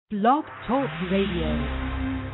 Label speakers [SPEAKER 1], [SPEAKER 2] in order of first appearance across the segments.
[SPEAKER 1] Blog Talk Radio.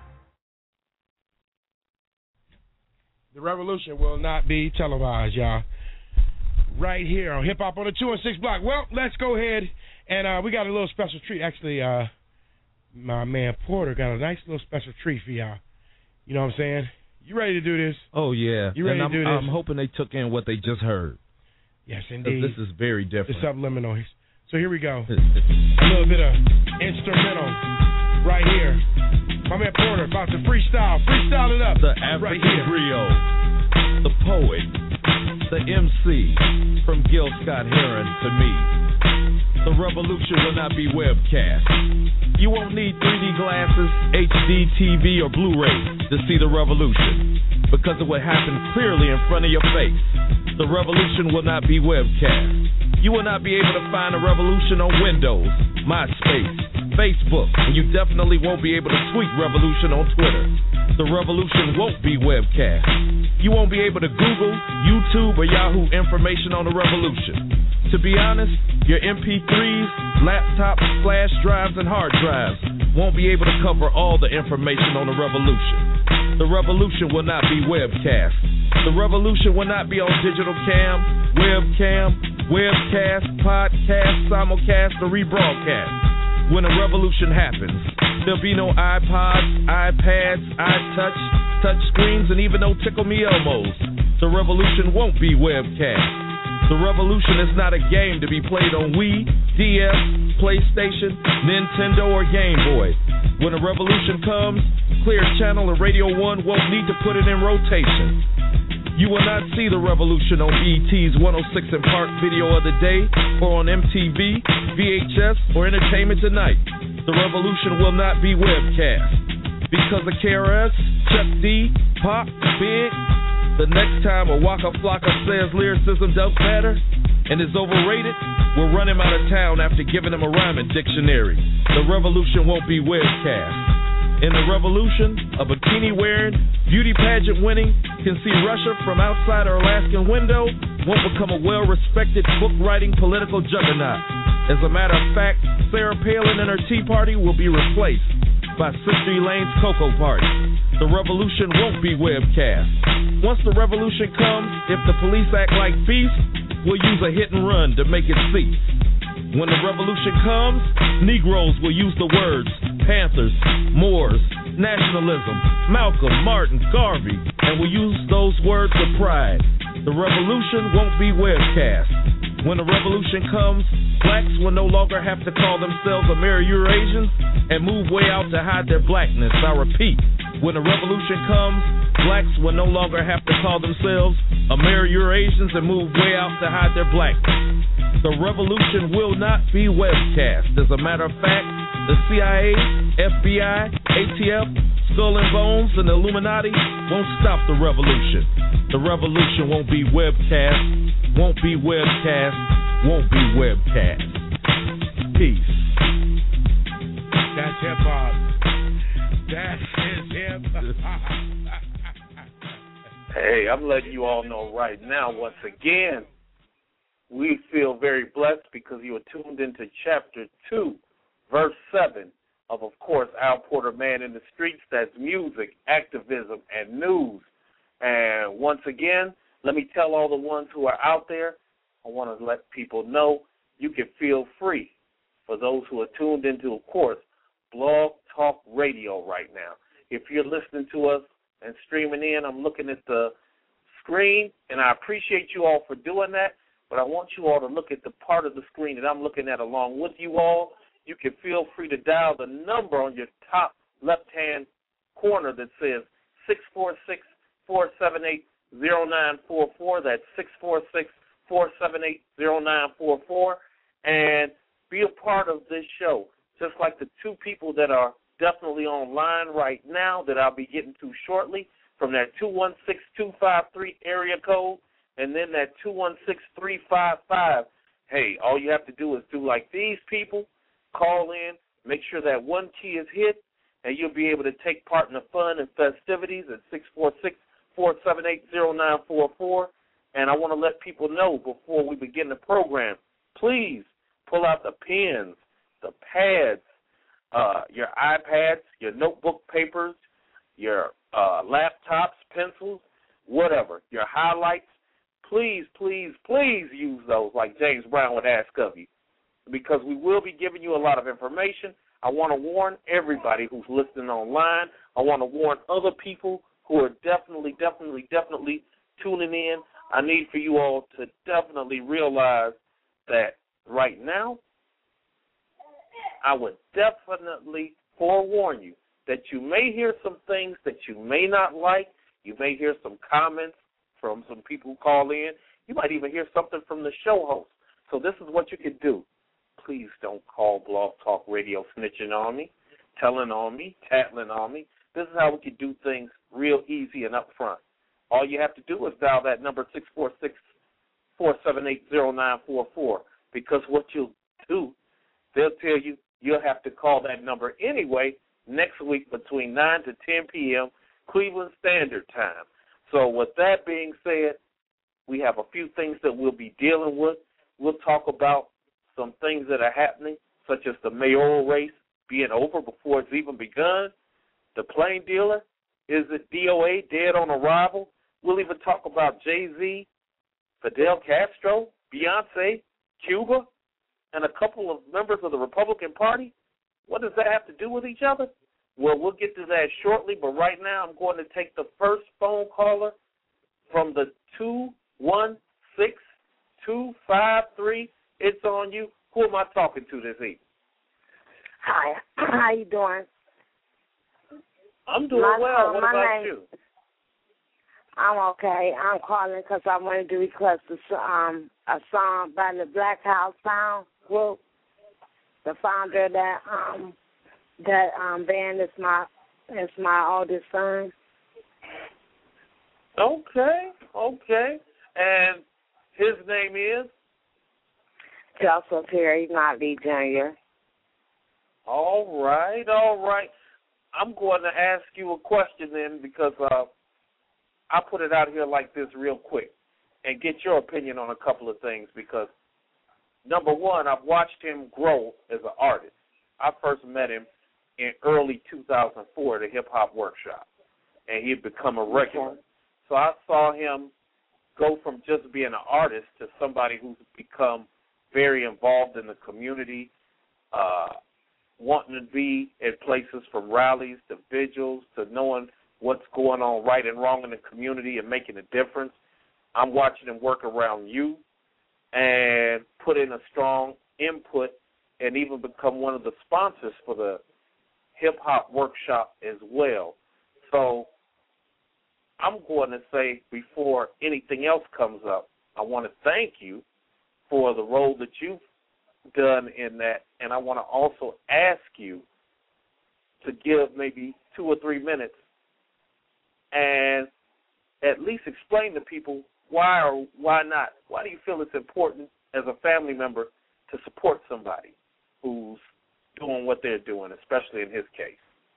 [SPEAKER 2] The revolution will not be televised, y'all. Right here on Hip Hop on the 2 and 6 block. Well, let's go ahead and we got a little special treat. Actually, my man Porter got a nice little special treat for y'all. You know what I'm saying? You ready to do this?
[SPEAKER 3] Oh, yeah.
[SPEAKER 2] You ready to do this?
[SPEAKER 3] I'm hoping they took in what they just heard.
[SPEAKER 2] Yes, indeed.
[SPEAKER 3] This is very different.
[SPEAKER 2] It's subliminal. So here we go. A little bit of instrumental right here. My man Porter about to freestyle. Freestyle it up.
[SPEAKER 3] The African griot, the poet, the MC, from Gil Scott-Heron to me. The revolution will not be webcast. You won't need 3D glasses, HD TV, or Blu-ray to see the revolution, because it will happen clearly in front of your face. The revolution will not be webcast. You will not be able to find a revolution on Windows, MySpace, Facebook, and you definitely won't be able to tweet revolution on Twitter. The revolution won't be webcast. You won't be able to Google, YouTube, or Yahoo information on the revolution. To be honest, your MP3s, laptops, flash drives, and hard drives won't be able to cover all the information on the revolution. The revolution will not be webcast. The revolution will not be on digital cam, webcast, podcast, simulcast, or rebroadcast. When a revolution happens, there'll be no iPods, iPads, iTouch, touch screens, and even no Tickle Me Elmos. The revolution won't be webcast. The revolution is not a game to be played on Wii, DS, PlayStation, Nintendo, or Game Boy. When a revolution comes, Clear Channel or Radio 1 won't need to put it in rotation. You will not see the revolution on BET's 106 and Park Video of the Day, or on MTV, VHS, or Entertainment Tonight. The revolution will not be webcast. Because of KRS, Chuck D, Pop, Big, the next time a Waka Flocka says lyricism don't matter and is overrated, we'll run him out of town after giving him a rhyming dictionary. The revolution won't be webcast. In the revolution, a bikini-wearing, beauty pageant-winning, can see Russia from outside her Alaskan window, won't become a well-respected book-writing political juggernaut. As a matter of fact, Sarah Palin and her Tea Party will be replaced by Sister Elaine's Cocoa Party. The revolution won't be webcast. Once the revolution comes, if the police act like thieves, we'll use a hit and run to make it cease. When the revolution comes, Negroes will use the words Panthers, Moors, nationalism, Malcolm, Martin, Garvey, and will use those words with pride. The revolution won't be webcast. When the revolution comes, blacks will no longer have to call themselves Ameri-Eurasians and move way out to hide their blackness. I repeat, when the revolution comes, blacks will no longer have to call themselves Ameri-Eurasians and move way out to hide their blackness. The revolution will not be webcast. As a matter of fact, the CIA, FBI, ATF, Skull and Bones, and the Illuminati won't stop the revolution. The revolution won't be webcast, won't be webcast, won't be webcast. Peace.
[SPEAKER 2] That's hip-hop. That is hip-hop.
[SPEAKER 4] Hey, I'm letting you all know right now, once again, we feel very blessed because you are tuned into Chapter 2, Verse 7 of course, Al Porter, Man in the Streets. That's music, activism, and news. And once again, let me tell all the ones who are out there, I want to let people know you can feel free. For those who are tuned into, of course, Blog Talk Radio right now. If you're listening to us and streaming in, I'm looking at the screen, and I appreciate you all for doing that. But I want you all to look at the part of the screen that I'm looking at along with you all. You can feel free to dial the number on your top left-hand corner that says 646-478-0944. That's 646-478-0944. And be a part of this show, just like the two people that are definitely online right now that I'll be getting to shortly from that 216-253 area code. And then that 216-355. Hey, all you have to do is do like these people, call in, make sure that one key is hit, and you'll be able to take part in the fun and festivities at 646-478-0944. And I want to let people know before we begin the program, please pull out the pens, the pads, your iPads, your notebook papers, your laptops, pencils, whatever, your highlights. Please, please, please use those like James Brown would ask of you, because we will be giving you a lot of information. I want to warn everybody who's listening online. I want to warn other people who are definitely tuning in. I need for you all to definitely realize that right now, I would definitely forewarn you that you may hear some things that you may not like. You may hear some comments from some people who call in. You might even hear something from the show host. So this is what you could do. Please don't call Blog Talk Radio snitching on me, telling on me, tattling on me. This is how we can do things real easy and upfront. All you have to do is dial that number 646-478-0944, because what you'll do, they'll tell you you'll have to call that number anyway next week between 9 to 10 p.m. Cleveland Standard Time. So with that being said, we have a few things that we'll be dealing with. We'll talk about some things that are happening, such as the mayoral race being over before it's even begun. The plain dealer, is it DOA, dead on arrival? We'll even talk about Jay-Z, Fidel Castro, Beyonce, Cuba, and a couple of members of the Republican Party. What does that have to do with each other? Well, we'll get to that shortly, but right now I'm going to take the first phone caller from the 216-253. It's on you. Who am I talking to this evening?
[SPEAKER 5] Hi. How you doing?
[SPEAKER 4] I'm doing well. What about you?
[SPEAKER 5] I'm okay. I'm calling because I wanted to request a song by the Black House Sound Group. The founder of that band is my oldest son.
[SPEAKER 4] Okay. And his name is?
[SPEAKER 5] Joseph Perry Motley Jr.
[SPEAKER 4] All right. I'm going to ask you a question then, because I put it out here like this real quick and get your opinion on a couple of things, because, number one, I've watched him grow as an artist. I first met him in early 2004 at a hip-hop workshop, and he had become a regular. So I saw him go from just being an artist to somebody who's become very involved in the community, wanting to be at places from rallies to vigils to knowing what's going on right and wrong in the community and making a difference. I'm watching him work around you and put in a strong input and even become one of the sponsors for the hip-hop workshop as well. So I'm going to say, before anything else comes up, I want to thank you for the role that you've done in that, and I want to also ask you to give maybe 2 or 3 minutes and at least explain to people why or why not. Why do you feel it's important as a family member to support somebody who's doing what they're doing, especially in his case?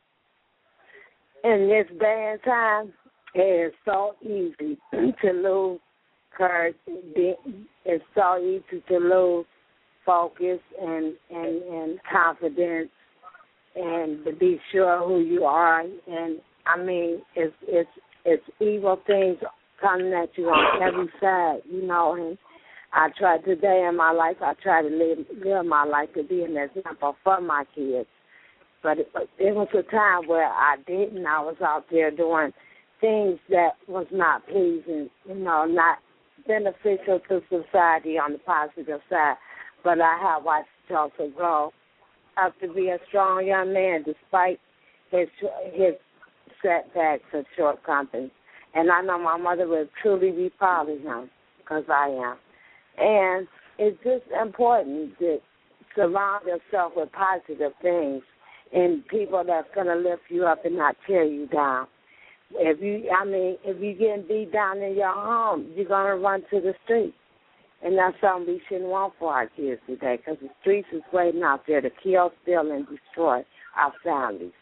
[SPEAKER 5] In this day and time, it is so easy to lose courage. It's so easy to lose focus and confidence, and to be sure who you are. And I mean, it's evil things coming at you on every side, you know. And I try today in my life, I try to live my life to be an example for my kids. But it was a time where I didn't. I was out there doing things that was not pleasing, you know, not beneficial to society on the positive side. But I have watched Joseph grow up to be a strong young man despite his setbacks and shortcomings. And I know my mother would truly be proud of him, because I am. And it's just important to surround yourself with positive things and people that's going to lift you up and not tear you down. If you're getting beat down in your home, you're going to run to the streets. And that's something we shouldn't want for our kids today, because the streets is waiting out there to kill, steal, and destroy our families.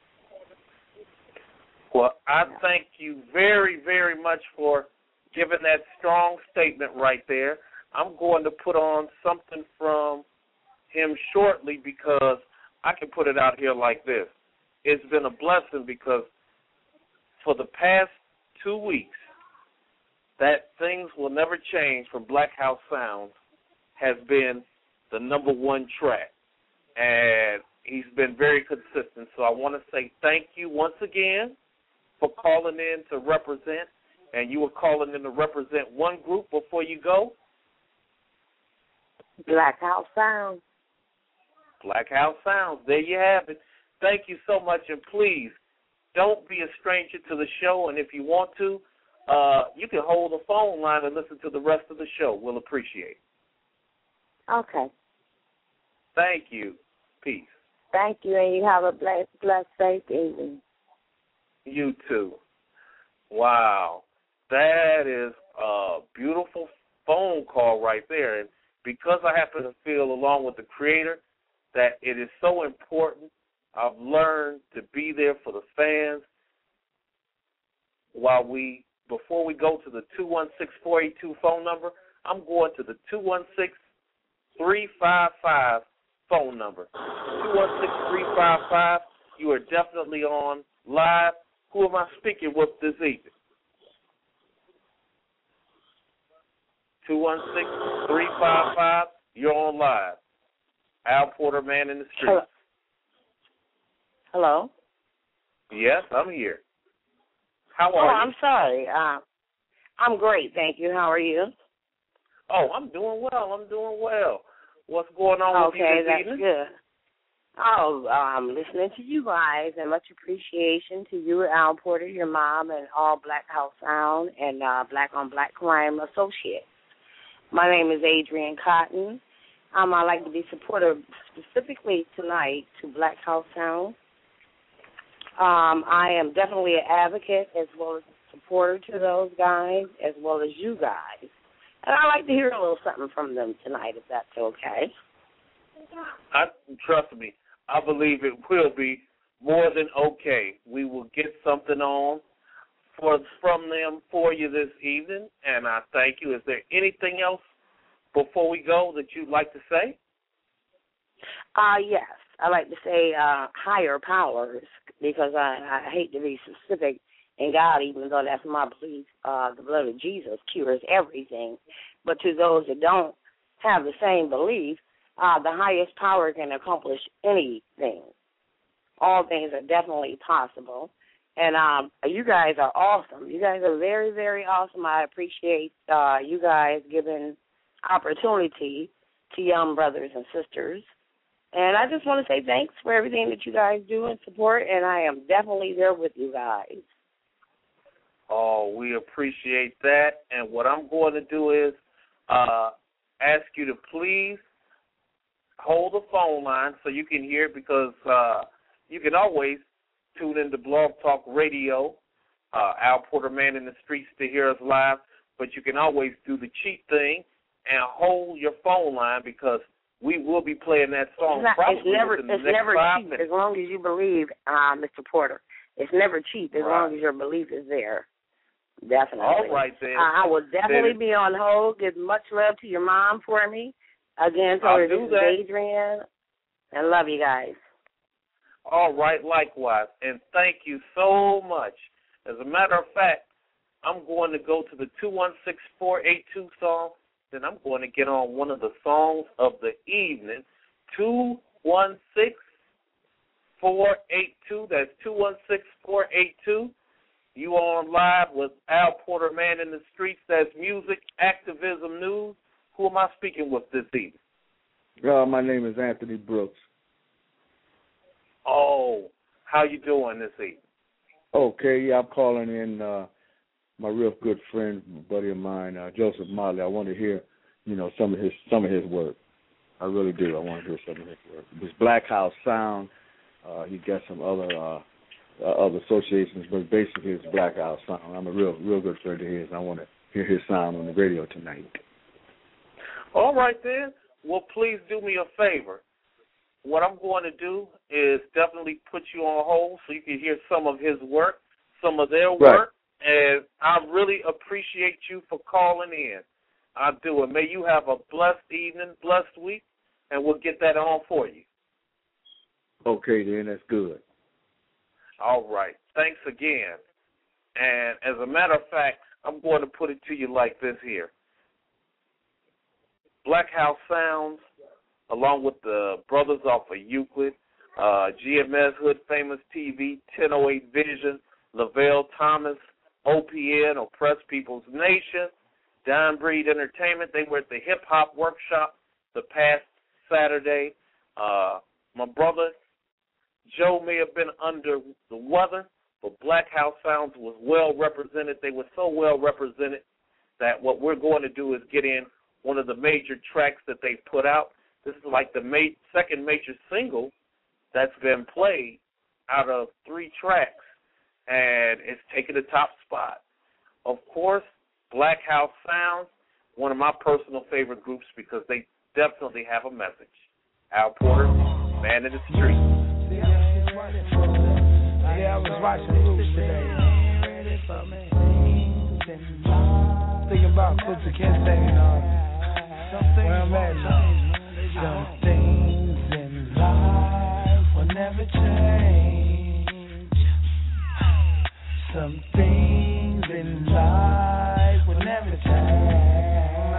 [SPEAKER 4] Well, I thank you very, very much for giving that strong statement right there. I'm going to put on something from him shortly, because I can put it out here like this. It's been a blessing because for the past 2 weeks, that Things Will Never Change from Black House Sounds has been the number one track. And he's been very consistent. So I want to say thank you once again for calling in to represent. And you were calling in to represent one group before you go?
[SPEAKER 5] Black House Sounds.
[SPEAKER 4] Black House Sounds. There you have it. Thank you so much. And please, don't be a stranger to the show. And if you want to, you can hold the phone line and listen to the rest of the show. We'll appreciate it.
[SPEAKER 5] Okay.
[SPEAKER 4] Thank you. Peace.
[SPEAKER 5] Thank you, and you have a blessed, safe evening.
[SPEAKER 4] You too. Wow. That is a beautiful phone call right there. And because I happen to feel, along with the Creator, that it is so important, I've learned to be there for the fans before we go to the 216-482 phone number. I'm going to the 216-355 phone number. 216-355. You are definitely on live. Who am I speaking with this evening? 216-355. You're on live. Al Porter, Man in the Streets.
[SPEAKER 6] Hello?
[SPEAKER 4] Yes, I'm here. How are you?
[SPEAKER 6] I'm sorry. I'm great, thank you. How are you?
[SPEAKER 4] Oh, I'm doing well. What's going on with you this
[SPEAKER 6] that's
[SPEAKER 4] evening?
[SPEAKER 6] Good. Oh, I'm listening to you guys, and much appreciation to you, Al Porter, your mom, and all Black House Sound and Black on Black Crime Associates. My name is Adrienne Cotton. I'd like to be supportive specifically tonight to Black House Sound. I am definitely an advocate as well as a supporter to those guys as well as you guys. And I'd like to hear a little something from them tonight, if that's okay.
[SPEAKER 4] Trust me, I believe it will be more than okay. We will get something on from them for you this evening, and I thank you. Is there anything else before we go that you'd like to say?
[SPEAKER 6] Yes. I like to say higher powers, because I hate to be specific in God, even though that's my belief. The blood of Jesus cures everything. But to those that don't have the same belief, the highest power can accomplish anything. All things are definitely possible. And you guys are awesome. You guys are very, very awesome. I appreciate you guys giving opportunity to young brothers and sisters. And I just want to say thanks for everything that you guys do and support, and I am definitely there with you guys.
[SPEAKER 4] Oh, we appreciate that. And what I'm going to do is ask you to please hold the phone line so you can hear it, because you can always tune into Blog Talk Radio, Al Porter, Man in the Streets, to hear us live. But you can always do the cheat thing and hold your phone line, because we will be playing that song probably within the next 5 minutes.
[SPEAKER 6] As long as you believe, Mr. Porter. It's never cheap as long as your belief is there. Definitely.
[SPEAKER 4] All right, then.
[SPEAKER 6] I will definitely be on hold. Give much love to your mom for me. Again, tell her this is Adrienne. And love you guys.
[SPEAKER 4] All right, likewise. And thank you so much. As a matter of fact, I'm going to go to the 216-482 song. Then I'm going to get on one of the songs of the evening, 216-482. That's 216-482. You on live with Al Porter, Man in the Streets. That's music, activism, news. Who am I speaking with this evening?
[SPEAKER 7] My name is Anthony Brooks.
[SPEAKER 4] Oh, how you doing this evening?
[SPEAKER 7] Okay, yeah, I'm calling in my real good friend, buddy of mine, Joseph Motley. I want to hear, some of his work. I really do. I want to hear some of his work. This Black House Sound. He got some other associations, but basically it's Black House Sound. I'm a real good friend of his, and I want to hear his sound on the radio tonight.
[SPEAKER 4] All right, then. Well, please do me a favor. What I'm going to do is definitely put you on hold so you can hear some of his work, some of their work, and I really appreciate you for calling in. I do. And may you have a blessed evening, blessed week, and we'll get that on for you.
[SPEAKER 7] Okay, then, that's good.
[SPEAKER 4] All right. Thanks again. And as a matter of fact, I'm going to put it to you like this here. Black House Sounds, along with the brothers off of Euclid, GMS Hood Famous TV, 1008 Vision, Lavelle Thomas, OPN, Oppressed People's Nation, Don Breed Entertainment. They were at the Hip Hop Workshop the past Saturday. My brother Joe may have been under the weather, but Black House Sounds was well represented. They were so well represented that what we're going to do is get in one of the major tracks that they put out. This is like the second major single that's been played out of 3 tracks, and it's taken the top spot. Of course, Black House Sounds, one of my personal favorite groups because they definitely have a message. Al Porter, Man in the Street.
[SPEAKER 8] Yeah, I was watching the Roots today. Thinking about Quincy Kensington. Where I'm at now. Some things in life will never change. Some things in life will never change.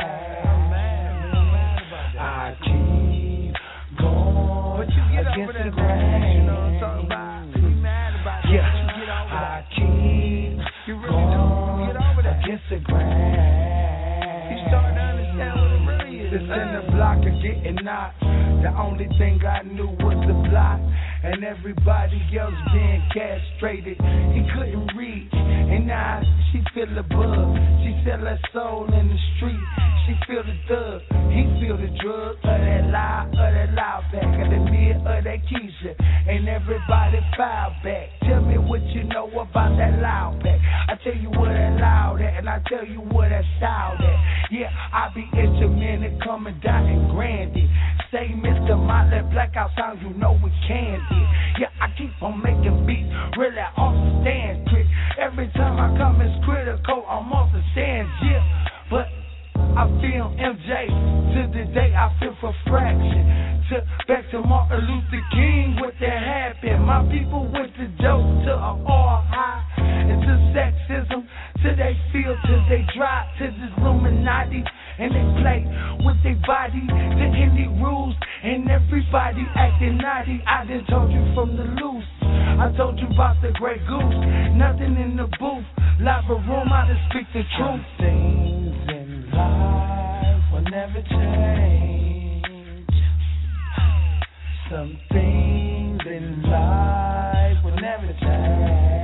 [SPEAKER 8] I keep going against the grain. You know what I'm talking about? Yeah, I keep going against the grain. You starting to understand what it really is. This in the block of getting knocked. The only thing I knew was the block, and everybody else being castrated. He couldn't reach, and now she feel the bug. She sell her soul in the street. She feel the thug. He feel the drug of that loud pack, of the mid of that Keisha, and everybody file back. Tell me what you know about that loud pack. I tell you what that loud at, and I tell you what that style at. Yeah, I be instrumental coming down in Grandy. Say Mr. Motley, Black House Sounds, you know we can do. Yeah, I keep on making beats, really off the stand quick. Every time I come it's critical, I'm off the stand, yeah. But I feel MJ, to the day I feel for fraction. Back to Martin Luther King, what that happened. My people went to dope, to an all high, into sexism, till they feel, till they drop, to this Illuminati. And they play with their body, the indie rules, and everybody acting naughty. I done told you from the loose, I told you about the Grey Goose. Nothing in the booth, live a room, I just speak the truth. Things in life will never change. Some things in life will never change.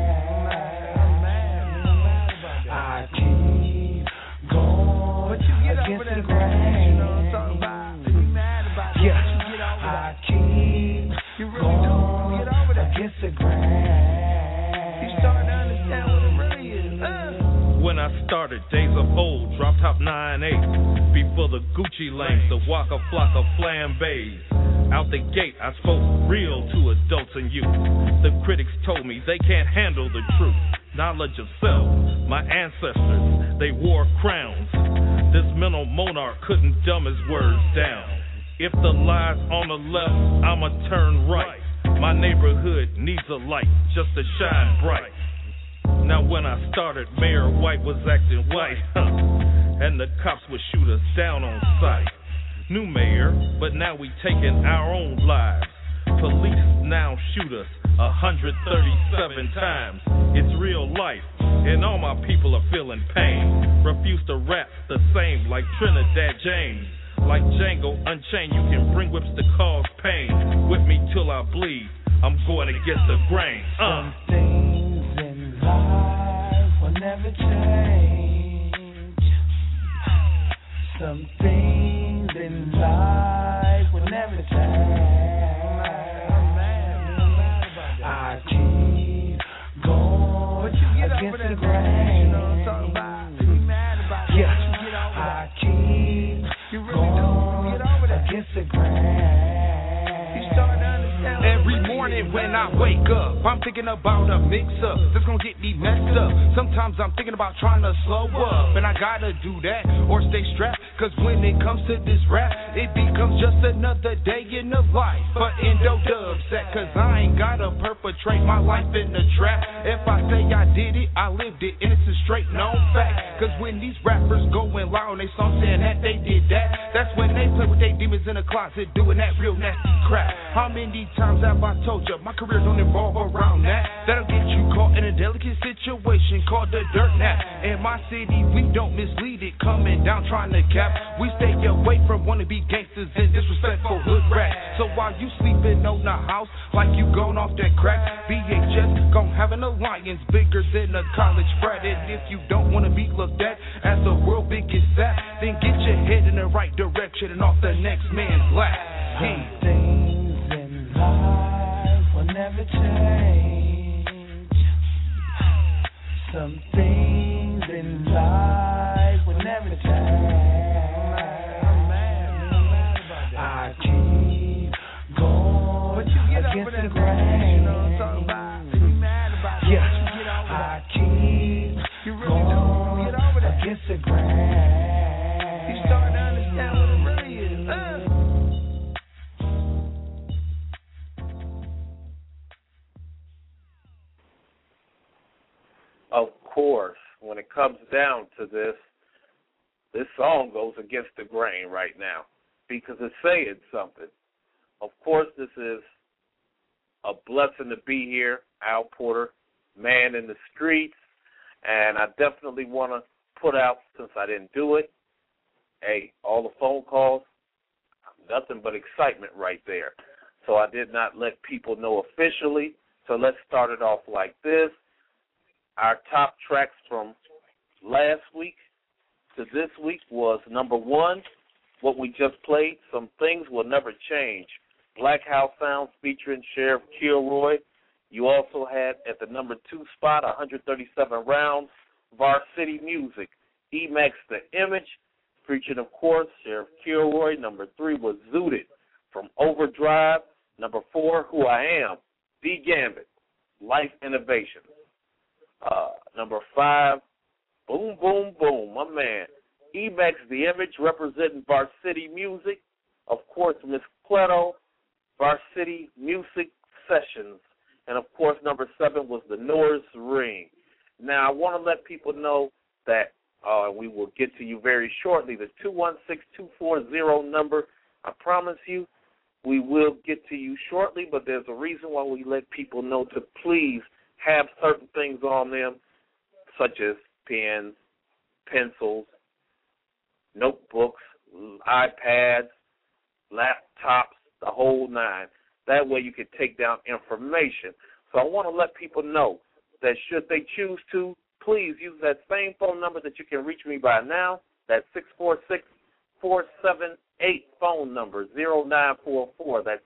[SPEAKER 8] I keep going against the grain. You know what I'm talking about? Be mad about it. Yeah, I keep going against the grain. You starting to understand what it really is.
[SPEAKER 3] When I started, days of old, drop top 9-8. Before the Gucci lanes, the Waka Flocka flambés. Out the gate, I spoke real to adults and youth. The critics told me they can't handle the truth. Knowledge of self, my ancestors, they wore crowns. This mental monarch couldn't dumb his words down. If the lie's on the left, I'ma turn right. My neighborhood needs a light just to shine bright. Now when I started, Mayor White was acting white, and the cops would shoot us down on sight. New mayor, but now we taking our own lives. Police now shoot us 137 times. It's real life, and all my people are feeling pain. Refuse to rap the same like Trinidad James. Like Django Unchained, you can bring whips to cause pain. Whip me till I bleed, I'm going against the grain.
[SPEAKER 8] Some things in life will never change. Some things in life will never change. I keep going against the grain. You know what I'm talking about? Be mad about it. Yeah, I keep going against the grain. You starting to understand?
[SPEAKER 9] Every morning
[SPEAKER 3] morning when I wake up, I'm thinking about a mix-up that's gonna get me messed up. Sometimes I'm thinking about trying to slow up, and I gotta do that or stay strapped, cause when it comes to this rap, it becomes just another day in the life for Endo Dubset, cause I ain't gotta perpetrate my life in the trap. If I say I did it, I lived it, and it's a straight known fact. Cause when these rappers going loud on they song saying that they did that, that's when they play with their demons in the closet doing that real nasty crap. How many times have I told you my career don't involve around that? That'll get you caught in a delicate situation called the dirt nap. In my city, we don't mislead it, coming down trying to cap. We stay away from wannabe gangsters and disrespectful hood rap. So while you sleeping on the house like you going off that crack, BHS gon' have an alliance bigger than a college frat. And if you don't wanna be looked at as the world biggest sap, then get your head in the right direction and off the next man's lap.
[SPEAKER 8] Some things in life will never change. Some things in life will never change. I keep going against the grain. Yeah, I keep going against the grain. You start to understand what it really is.
[SPEAKER 4] Of course, when it comes down to this song goes against the grain right now because it's saying something. Of course, this is a blessing to be here, Al Porter, man in the streets, and I definitely want to put out, since I didn't do it, hey, all the phone calls, nothing but excitement right there. So I did not let people know officially, so let's start it off like this. Our top tracks from last week to this week was number 1, what we just played, Some Things Will Never Change, Black House Sounds featuring Sheriff Kilroy. You also had at the number 2 spot, 137 rounds, Varsity Music, Emax The Image, featuring, of course, Sheriff Kilroy. Number 3 was Zooted from Overdrive. Number 4, Who I Am, D Gambit, Life Innovations. Number 5, Boom, Boom, Boom, my man, Emax The Image representing Varsity Music. Of course, Miss Cleto, Varsity Music Sessions. And, of course, number 7 was the Norris Ring. Now, I want to let people know that we will get to you very shortly. The 216-240 number, I promise you, we will get to you shortly, but there's a reason why we let people know to please have certain things on them, such as pens, pencils, notebooks, iPads, laptops, the whole nine. That way you can take down information. So I want to let people know that should they choose to, please use that same phone number that you can reach me by now, that 646-478 phone number, 0944. That's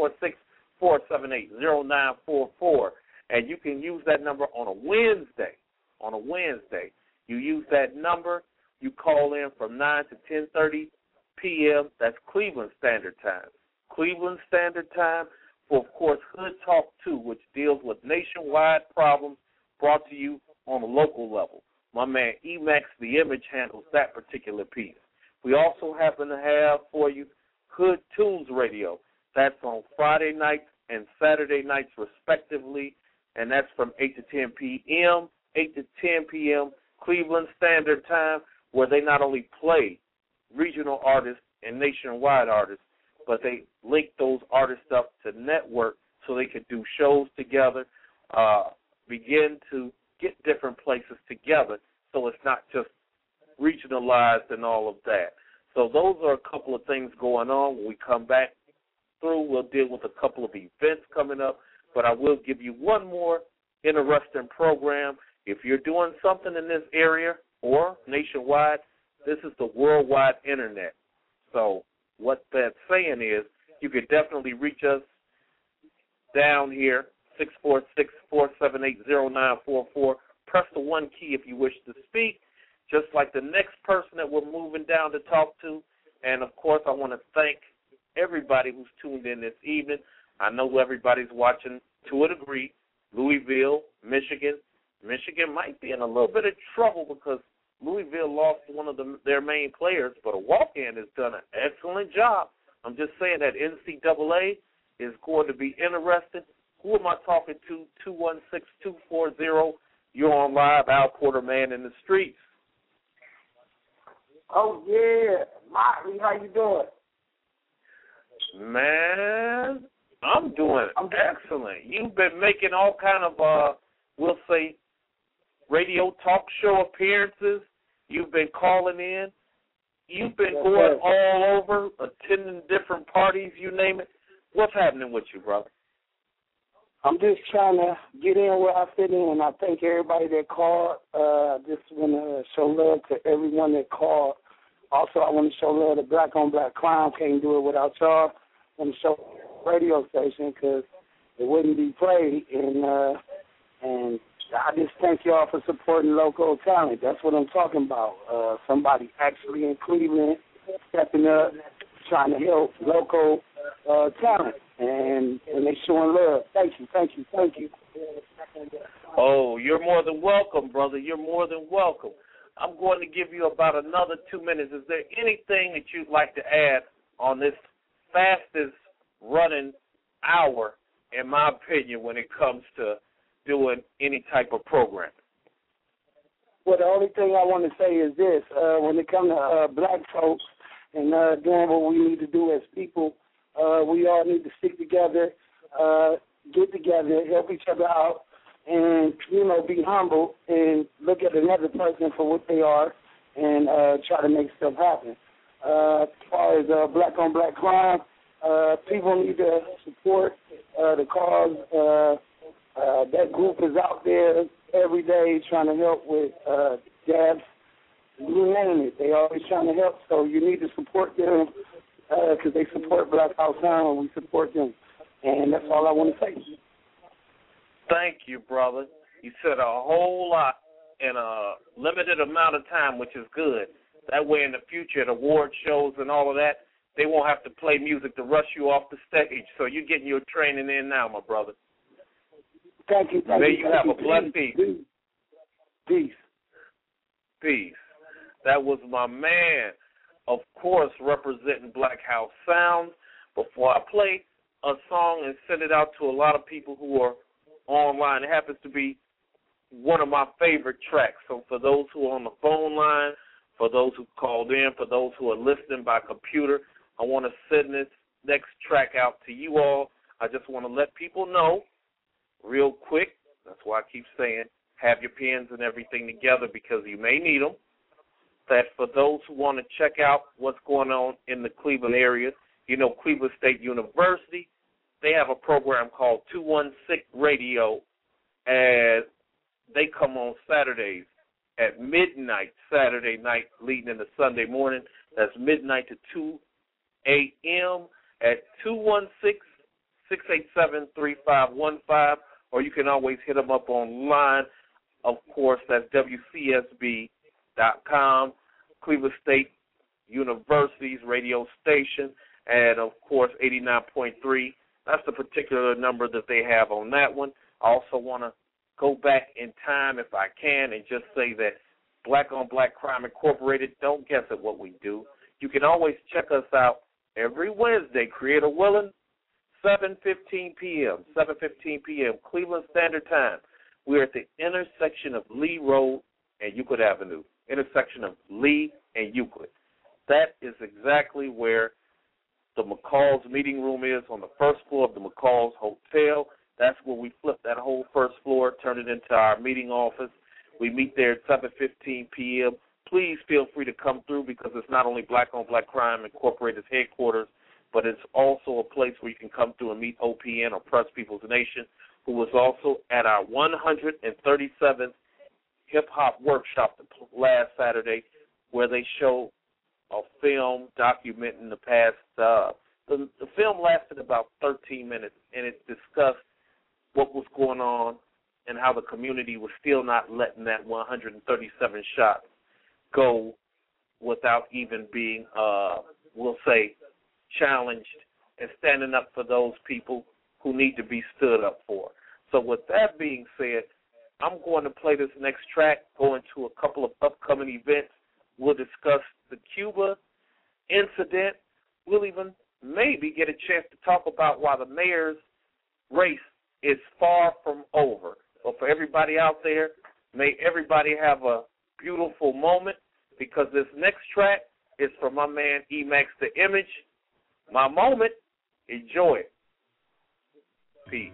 [SPEAKER 4] 646-478-0944. And you can use that number on a Wednesday. On a Wednesday, you use that number. You call in from 9 to 10:30 p.m. That's Cleveland Standard Time. Cleveland Standard Time for, of course, Hood Talk 2, which deals with nationwide problems brought to you on a local level. My man Emax The Image handles that particular piece. We also happen to have for you Hood Tunes Radio. That's on Friday nights and Saturday nights respectively, and that's from 8 to 10 p.m., 8 to 10 p.m. Cleveland Standard Time, where they not only play regional artists and nationwide artists, but they link those artists up to network so they can do shows together, begin to get different places together so it's not just regionalized and all of that. So those are a couple of things going on. When we come back through, we'll deal with a couple of events coming up, but I will give you one more interesting program. If you're doing something in this area or nationwide, this is the worldwide internet. So what that's saying is you could definitely reach us down here, 646-478-0944. Press the 1 key if you wish to speak, just like the next person that we're moving down to talk to. And, of course, I want to thank everybody who's tuned in this evening. I know everybody's watching to a degree. Louisville, Michigan. Michigan might be in a little bit of trouble because Louisville lost one of their main players, but a walk-in has done an excellent job. I'm just saying that NCAA is going to be interesting. Who am I talking to? 216-240. You're on live. Al Porter, Man in the Streets.
[SPEAKER 9] Oh, yeah. Motley, how you doing?
[SPEAKER 4] Man, I'm doing excellent. You've been making all kind of, we'll say, radio talk show appearances. You've been calling in. You've been going all over, attending different parties, you name it. What's happening with you, brother?
[SPEAKER 9] I'm just trying to get in where I fit in. I thank everybody that called. Just want to show love to everyone that called. Also, I want to show love to Black on Black Crime. Can't do it without y'all. I want to show radio station because it wouldn't be played. And I just thank y'all for supporting local talent. That's what I'm talking about. Somebody actually in Cleveland stepping up, trying to help local talent. And they showing love. Thank you.
[SPEAKER 4] Oh, you're more than welcome, brother. You're more than welcome. I'm going to give you about another 2 minutes. Is there anything that you'd like to add on this fastest running hour, in my opinion, when it comes to doing any type of program?
[SPEAKER 9] Well, the only thing I want to say is this. When it comes to black folks and doing what we need to do as people, we all need to stick together, get together, help each other out, and, be humble and look at another person for what they are and try to make stuff happen. As far as Black on Black Crime, people need to support the cause. That group is out there every day trying to help with jabs. You name it. They always trying to help, so you need to support them because they support Black House Sound and we support them. And that's all I want to say.
[SPEAKER 4] Thank you, brother. You said a whole lot in a limited amount of time, which is good. That way in the future at award shows and all of that, they won't have to play music to rush you off the stage. So you're getting your training in now, my brother.
[SPEAKER 9] Thank you.
[SPEAKER 4] May you have a blessed evening. Peace. That was my man, of course, representing Black House Sounds. Before I play a song and send it out to a lot of people who are online, it happens to be one of my favorite tracks. So for those who are on the phone line, for those who called in, for those who are listening by computer, I want to send this next track out to you all. I just want to let people know real quick, that's why I keep saying have your pens and everything together because you may need them, that for those who want to check out what's going on in the Cleveland area, Cleveland State University, they have a program called 216 Radio, and they come on Saturdays at midnight, Saturday night leading into Sunday morning. That's midnight to 2 a.m. at 216-687-3515, or you can always hit them up online. Of course, that's WCSB.com, Cleveland State University's radio station, and, of course, 89.3. That's the particular number that they have on that one. I also want to go back in time, if I can, and just say that Black on Black Crime Incorporated, don't guess at what we do. You can always check us out every Wednesday, creator willing, 7:15 p.m., Cleveland Standard Time. We're at the intersection of Lee Road and Euclid Avenue, intersection of Lee and Euclid. That is exactly where the McCall's meeting room is, on the first floor of the McCall's Hotel. That's where we flip that whole first floor, turn it into our meeting office. We meet there at 7:15 p.m. Please feel free to come through because it's not only Black on Black Crime Incorporated's headquarters, but it's also a place where you can come through and meet OPN, or Press People's Nation, who was also at our 137th hip-hop workshop last Saturday, where they show a film documenting the past. The film lasted about 13 minutes, and it discussed what was going on and how the community was still not letting that 137 shots go without even being, we'll say, challenged, and standing up for those people who need to be stood up for. So with that being said, I'm going to play this next track, go into a couple of upcoming events. We'll discuss the Cuba incident. We'll even maybe get a chance to talk about why the mayor's race is far from over. So for everybody out there, may everybody have a beautiful moment, because this next track is from my man Emax the Image. My moment. Enjoy it. Peace.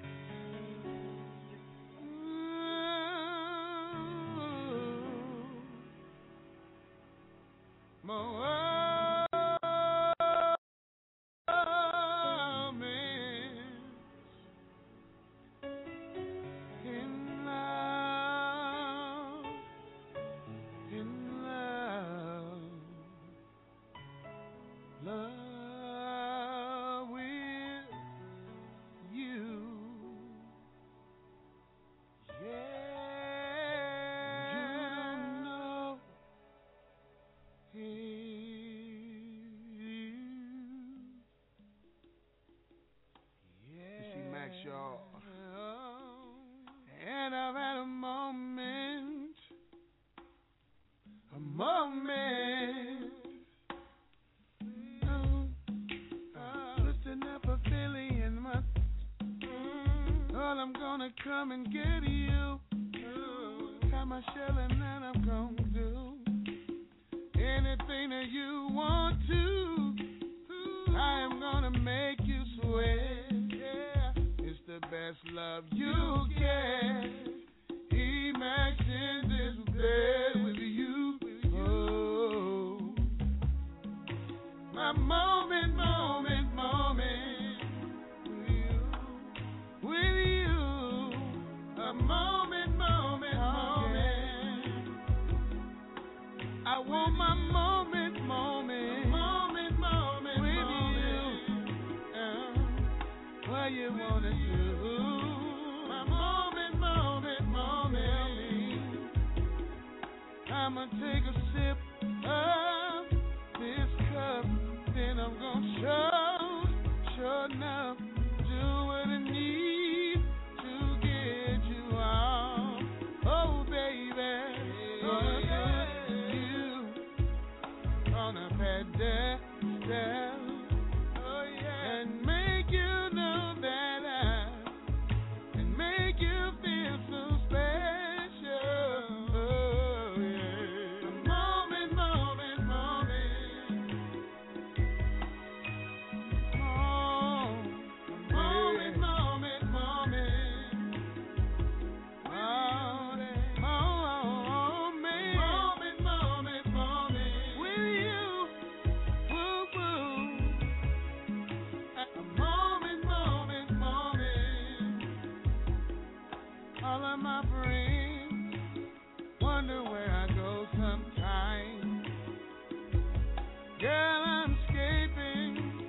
[SPEAKER 10] And I've had a moment, lifting up a feeling in my, well, I'm gonna come and get you, got my shell and then I'm gonna do anything that you want to, I am gonna make you sweat, it's the best love you get. Emax in this bed with you. Oh, my moment, moment, moment with you. A moment, moment, moment. I want my moment, moment, moment, moment with you. What you wanna do? I'ma take a sip of this cup, then I'm gonna show enough, do what I need to get you out. Oh, baby, gonna do you on a pedestal, oh yeah, and make you know that and make you feel so special. My friends wonder where I go sometimes. Girl, I'm escaping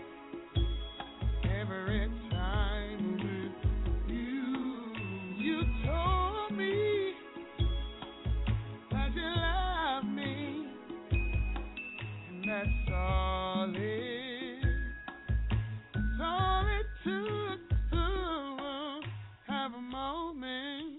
[SPEAKER 10] every time with you. You told me that you love me, and that's all it took to have a moment.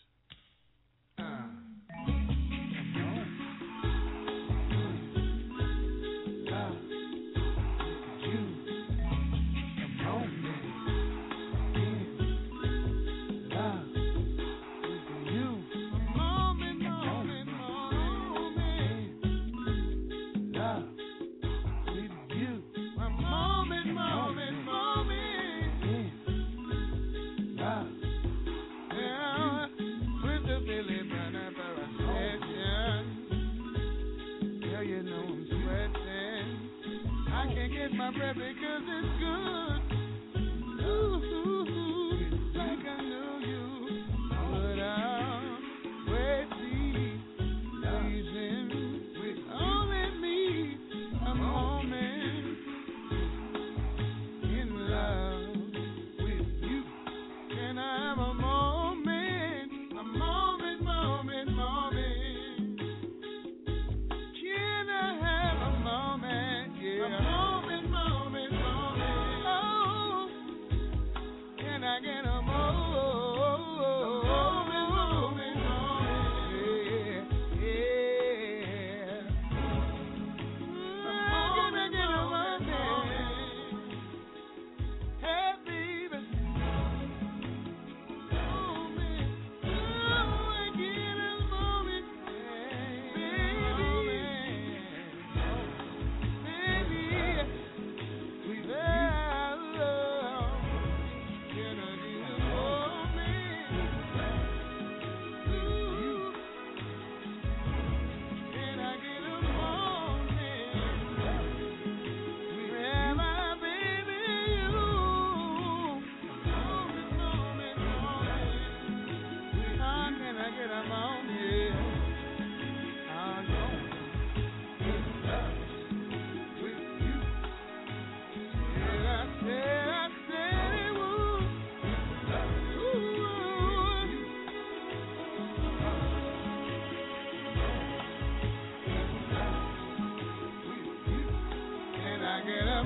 [SPEAKER 10] My breath because it's good. Ooh, like I knew you would. I'll wait, pleasing with only me a moment in love with you. Can I have a moment, moment, moment? Can I have a moment? Yeah. A moment.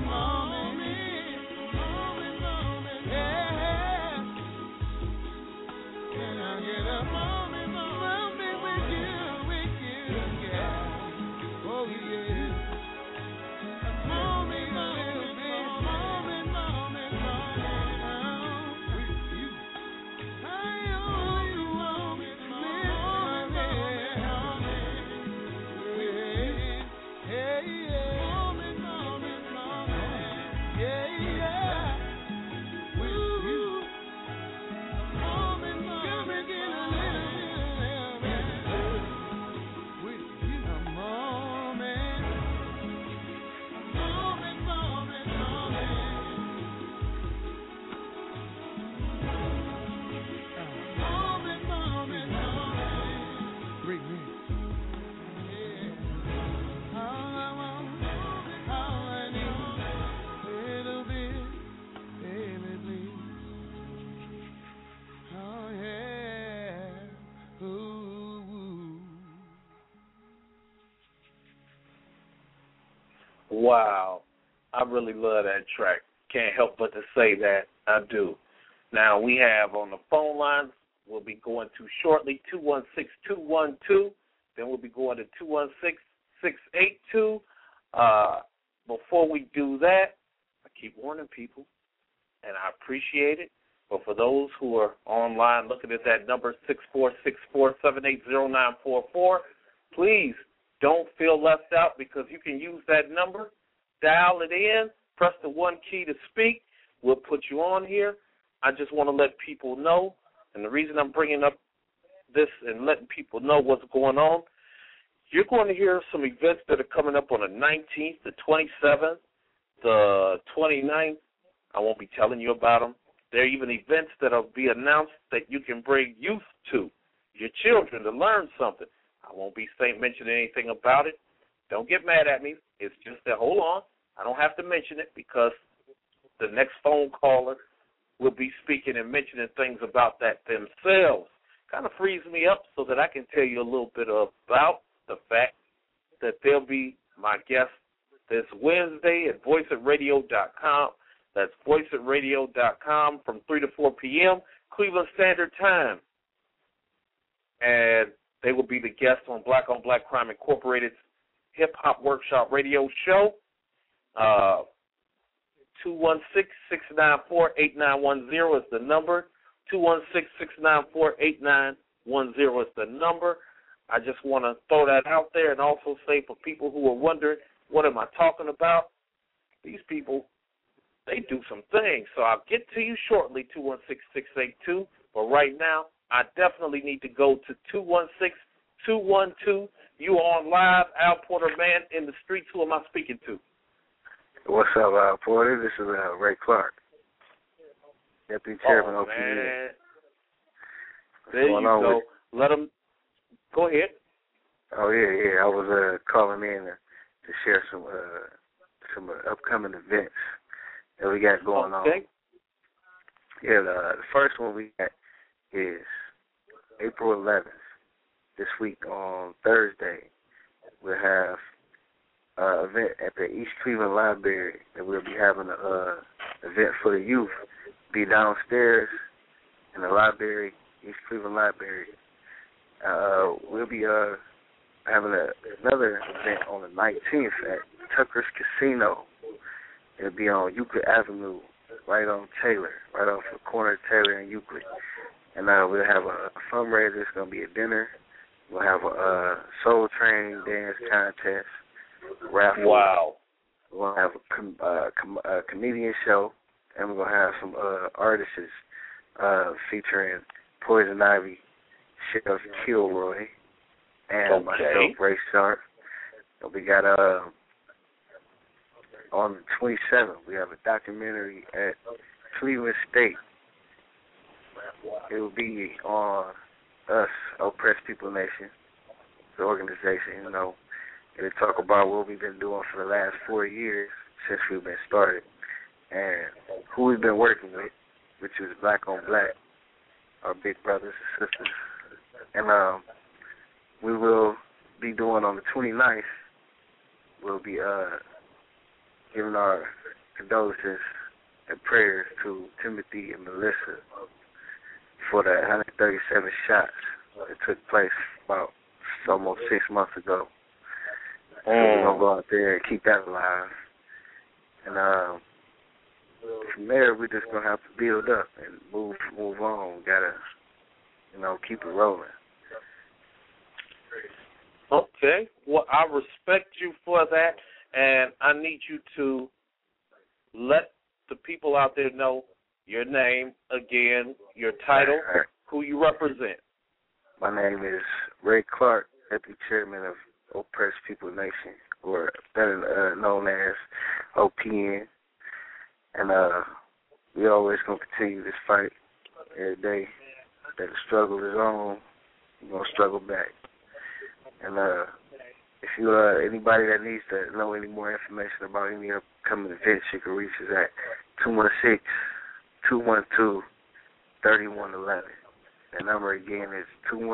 [SPEAKER 4] Wow. I really love that track. Can't help but to say that I do. Now, we have on the phone lines, we'll be going to shortly 216-212. Then we'll be going to 216-682. Before we do that, I keep warning people, and I appreciate it. But for those who are online looking at that number, 6464-780-944, please don't feel left out because you can use that number, dial it in, press the 1 key to speak. We'll put you on here. I just want to let people know, and the reason I'm bringing up this and letting people know what's going on, you're going to hear some events that are coming up on the 19th, the 27th, the 29th. I won't be telling you about them. There are even events that will be announced that you can bring youth to, your children, to learn something. I won't be mentioning anything about it. Don't get mad at me. It's just that, hold on, I don't have to mention it because the next phone caller will be speaking and mentioning things about that themselves. Kind of frees me up so that I can tell you a little bit about the fact that they'll be my guest this Wednesday at voiceatradio.com. That's voiceatradio.com from 3 to 4 p.m. Cleveland Standard Time. And they will be the guests on Black Crime Incorporated's Hip Hop Workshop radio show. 216-694-8910 is the number. 216-694-8910 is the number. I just want to throw that out there and also say for people who are wondering, what am I talking about? These people, they do some things. So I'll get to you shortly, 216-682. But right now, I definitely need to go to 216-212. You on live, Al Porter, man in the streets. Who am I speaking to?
[SPEAKER 11] What's up, Al Porter? This is Ray Clark, Deputy Chairman of OPM.
[SPEAKER 4] Man. There you go. Let them go ahead.
[SPEAKER 11] Oh yeah. I was calling in to share some upcoming events that we got going on. Yeah, the first one we got is April 11th. This week on Thursday, we'll have an event at the East Cleveland Library, and we'll be having an event for the youth. Be downstairs in the library, East Cleveland Library. We'll be having another event on the 19th at Tucker's Casino. It'll be on Euclid Avenue, right on Taylor, right off the corner of Taylor and Euclid. And we'll have a fundraiser. It's going to be a dinner. We'll have a soul training dance contest, raffle.
[SPEAKER 4] Wow.
[SPEAKER 11] We'll have a comedian show, and we're going to have some artists featuring Poison Ivy, Sheriff Kilroy, and myself, Ray Sharp. And we got on the 27th, we have a documentary at Cleveland State. It will be on us, Oppressed People Nation, the organization, It'll talk about what we've been doing for the last 4 years since we've been started and who we've been working with, which is Black on Black, our big brothers and sisters. And we will be doing on the 29th, we'll be giving our condolences and prayers to Timothy and Melissa for the 137 shots that took place about almost 6 months ago. So we're going to go out there and keep that alive. And from there, we're just going to have to build up and move on. Got to, keep it rolling.
[SPEAKER 4] Okay. Well, I respect you for that, and I need you to let the people out there know your name, again, your title, who you represent.
[SPEAKER 11] My name is Ray Clark, Deputy Chairman of Oppressed People Nation, or better known as OPN. And we always going to continue this fight every day. That the struggle is on, we're going to struggle back. And if you anybody that needs to know any more information about any upcoming events, you can reach us at 216-212-3111. The number again is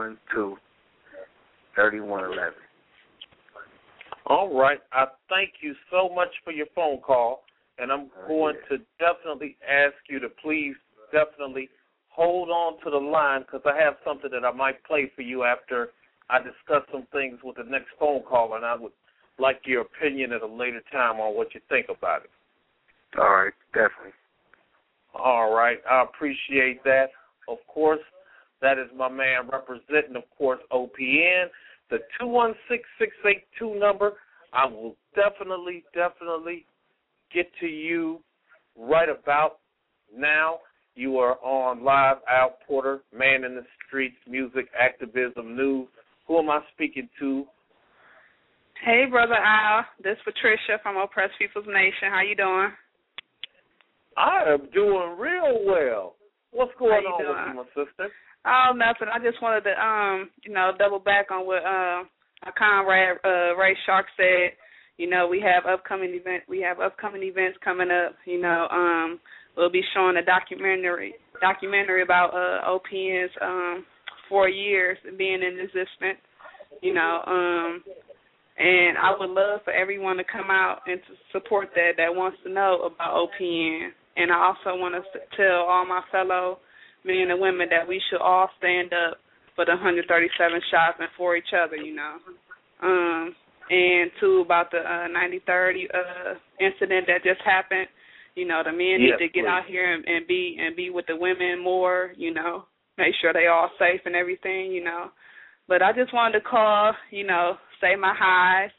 [SPEAKER 11] 212-3111.
[SPEAKER 4] All right. I thank you so much for your phone call, and I'm going to definitely ask you to please definitely hold on to the line, because I have something that I might play for you after I discuss some things with the next phone call, and I would like your opinion at a later time on what you think about it.
[SPEAKER 11] All right, definitely.
[SPEAKER 4] All right, I appreciate that. Of course, that is my man representing, of course, OPN. The 216-682 number, I will definitely get to you right about now. You are on Live Al Porter, Man in the Streets, Music, Activism, News. Who am I speaking to?
[SPEAKER 12] Hey, Brother Al. This is Patricia from Oppressed People's Nation. How you doing?
[SPEAKER 4] I am doing real well. What's going on with you, my sister?
[SPEAKER 12] Oh, nothing. I just wanted to, double back on what our comrade Ray Shark said. We have upcoming events coming up. We'll be showing a documentary about OPN's 4 years being in existence. And I would love for everyone to come out and to support that wants to know about OPN. And I also want to tell all my fellow men and women that we should all stand up for the 137 shots and for each other, And, too, about the 90-30 incident that just happened, the men need to get out here and be with the women more, make sure they all safe and everything, But I just wanted to call, say my highs,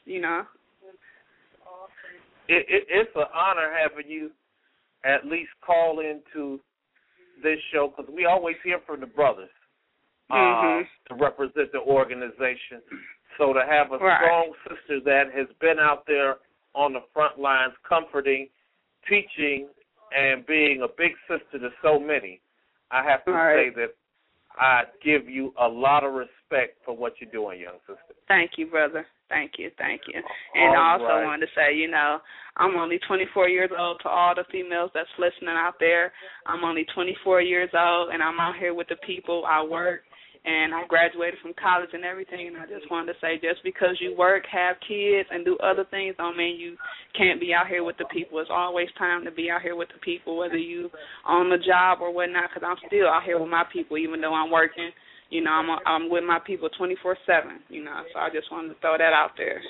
[SPEAKER 4] It's an honor having you at least call into this show, because we always hear from the brothers to represent the organization. So to have a strong sister that has been out there on the front lines comforting, teaching, and being a big sister to so many, I have to say that I give you a lot of respect for what you're doing, young sister.
[SPEAKER 12] Thank you, brother. Thank you. And I also wanted to say, I'm only 24 years old to all the females that's listening out there. I'm only 24 years old, and I'm out here with the people. I work, and I graduated from college and everything, and I just wanted to say, just because you work, have kids, and do other things don't mean you can't be out here with the people. It's always time to be out here with the people, whether you on the job or whatnot, because I'm still out here with my people, even though I'm working. I'm with my people 24/7, so I just wanted to throw that out there,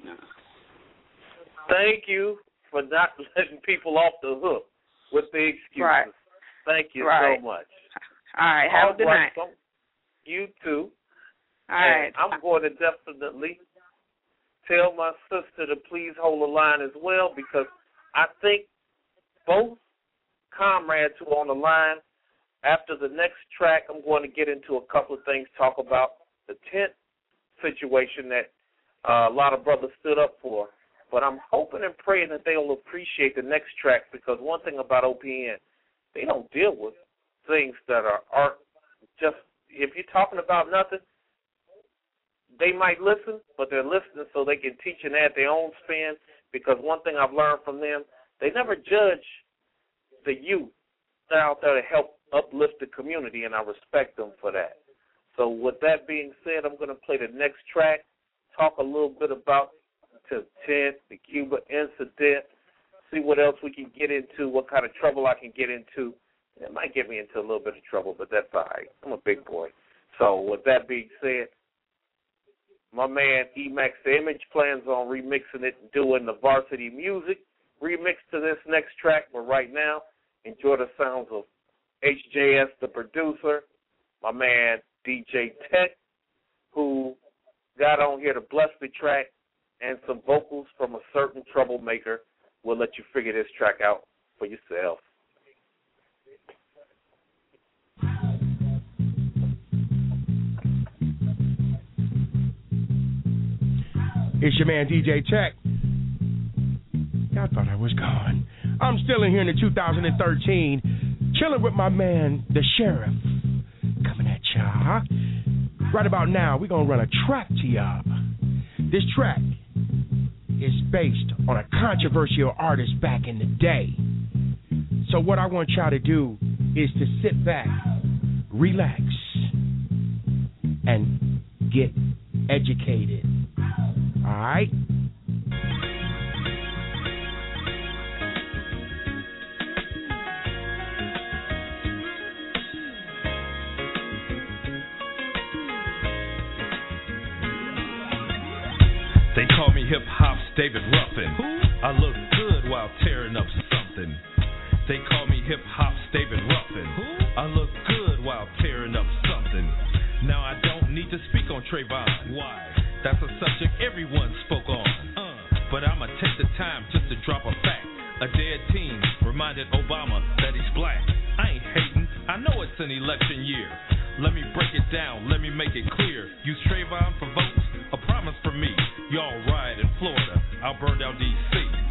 [SPEAKER 4] Thank you for not letting people off the hook with the excuses.
[SPEAKER 12] Right.
[SPEAKER 4] Thank you so much.
[SPEAKER 12] All right, have a good night.
[SPEAKER 4] So you too.
[SPEAKER 12] All right.
[SPEAKER 4] I'm going to definitely tell my sister to please hold the line as well, because I think both comrades who are on the line, after the next track, I'm going to get into a couple of things, talk about the tent situation that a lot of brothers stood up for. But I'm hoping and praying that they'll appreciate the next track, because one thing about OPN, they don't deal with things that are just, if you're talking about nothing, they might listen, but they're listening so they can teach and add their own spin, because one thing I've learned from them, they never judge the youth. They're out there to help uplift the community, and I respect them for that. So with that being said, I'm going to play the next track, talk a little bit about the tent, the Cuba incident, see what else we can get into, what kind of trouble I can get into. It might get me into a little bit of trouble, but that's all right. I'm a big boy. So with that being said, my man Emax the Image plans on remixing it and doing the Varsity Music remix to this next track. But right now, enjoy the sounds of HJS, the producer, my man DJ Tech, who got on here to bless the track, and some vocals from a certain troublemaker. We'll let you figure this track out for yourself.
[SPEAKER 2] It's your man DJ Tech. Y'all thought I was gone. I'm still in here in the 2013, chilling with my man, the Sheriff. Coming at y'all. Right about now, we're going to run a track to y'all. This track is based on a controversial artist back in the day. So what I want y'all to do is to sit back, relax, and get educated. All right?
[SPEAKER 3] They call me hip-hop's David Ruffin. I look good while tearing up something. They call me hip-hop's David Ruffin. I look good while tearing up something. Now I don't need to speak on Trayvon. Why? That's a subject everyone spoke on. But I'ma take the time just to drop a fact. A dead teen reminded Obama that he's black. I ain't hating, I know it's an election year. Let me break it down, let me make it clear. Use Trayvon for votes, a promise from me. Y'all riot in Florida, I'll burn down D.C.